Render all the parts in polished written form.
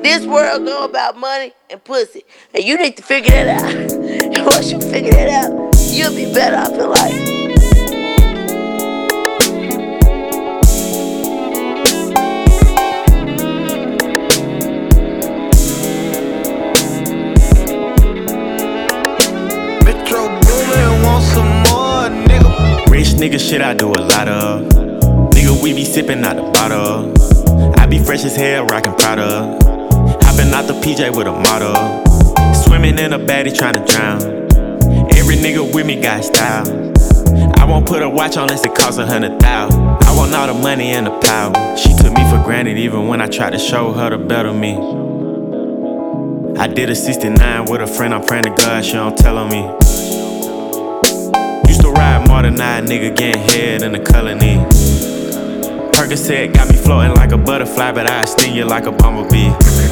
This world go about money and pussy. And you need to figure that out. And once you figure that out, you'll be better off in life. Rich nigga shit I do a lot of. Nigga, we be sippin' out the bottle. I be fresh as hell, rockin' Prada. Hoppin' out the PJ with a model. Swimming in a baddie tryna drown. Every nigga with me got style. I won't put a watch on unless it costs 100,000. I want all the money and the power. She took me for granted even when I tried to show her the better me. I did a 69 with a friend, I'm praying to God she don't tell on me. Used to ride more than I, nigga getting head in the colony. Percocet got me floating like a butterfly, but I sting you like a bumblebee.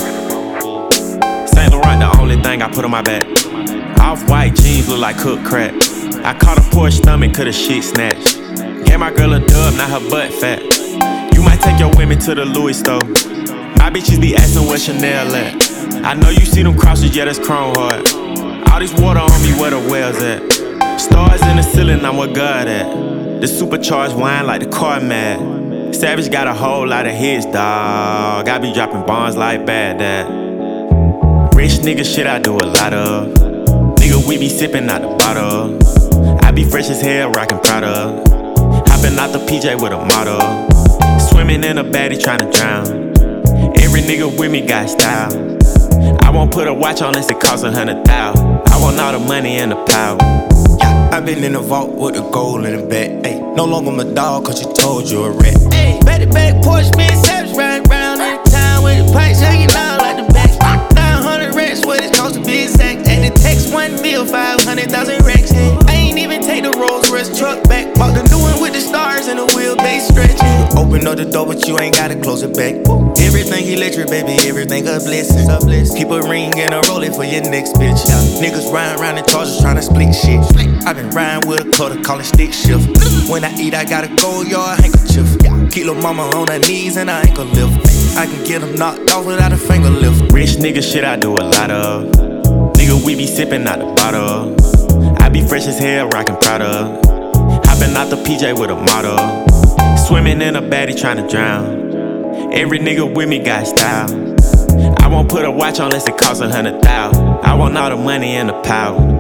Saint Laurent the only thing I put on my back. Off-white jeans look like cooked crack. I caught a poor stomach, cut a shit snatch. Gave my girl a dub, now her butt fat. You might take your women to the Louis store. My bitches be asking where Chanel at. I know you see them crosses, yeah, that's chrome hard. All this water on me, where the wells at? Stars in the ceiling, I'm where God at. The supercharged wine like the car mad. Savage got a whole lot of hits, dawg. I be dropping bombs like Baghdad. Rich nigga shit I do a lot of. Nigga, we be sippin' out the bottle. I be fresh as hell, rockin' Prada. Hoppin' out the PJ with a model. Swimming in a baddie tryna drown. Every nigga with me got style. I won't put a watch on unless it costs 100,000. I want all the money and the power. I been in the vault with the gold in the back. Ayy, no longer my dog, cause you told you a rat. Ayy, back to back, Porsche, being savage, riding round in the town with the pipes hanging out like the back. 900 racks, what it cost to be exact. And the text 1 mil, 500,000 racks. I ain't even take the Rolls Royce truck back. Bought the new one with the stars and the wheelbase stretching. Open up the door, but you ain't gotta close it back. Everything electric, baby, everything a blessing. Keep a ring and a rollin' for your next bitch. Niggas riding around in charges tryna split shit. I been riding with a cutter, callin' stick shift. When I eat, I gotta go yard handkerchief. Keep lil' mama on her knees and I ankle lift. I can get them knocked off without a finger lift. Rich nigga shit I do a lot of. Nigga, we be sippin' out the bottle. I be fresh as hell, rockin' Prada. Hoppin' out the PJ with a model. Swimming in a baddie tryna drown. Every nigga with me got style. I won't put a watch on unless it costs 100,000. I want all the money and the power.